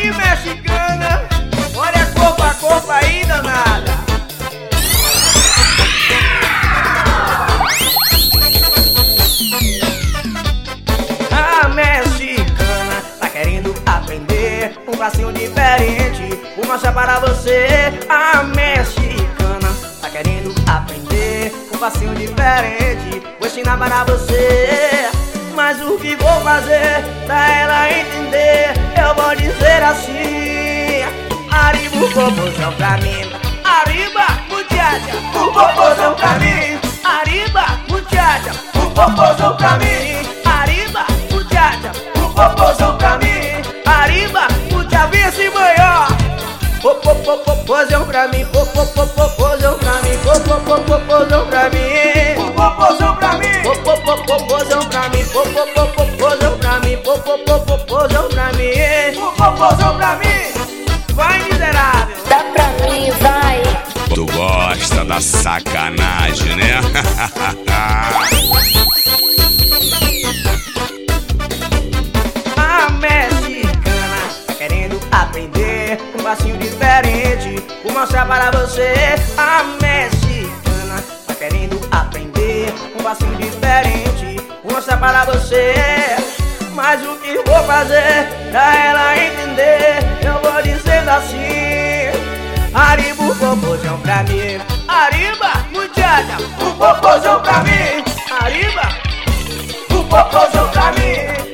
aí, mexicana, olha a copa aí, danada. A mexicana tá querendo aprender um passinho diferente, vou mostrar para você. A mexicana tá querendo aprender um passinho diferente, vou ensinar para você. Mas o que vou fazer pra ela entender? Eu vou dizer assim: arriba o popozão pra mim, arriba, muchacha, o popozão pra mim, arriba, muchacha, o popozão pra mim, arriba, muchacha, o popozão pra mim, arriba, muchacha, vem assim, maior. Popozão pra mim, popozão pra mim, popozão pra mim, popozão pra mim, popozão pra mim, popozão pra mim, popozão pra mim, popozão pra mim. Vai, miserável, Dá pra mim, vai. Tu gosta da sacanagem, né? A mexicana tá querendo aprender um passinho diferente, vou mostrar para você. A mexicana tá querendo aprender um passinho diferente, vou mostrar para você. Mas o que vou fazer pra ela entender? Eu vou dizendo assim: arriba o popozão pra mim, arriba, muchacha, o popozão pra mim, arriba, o popozão pra mim,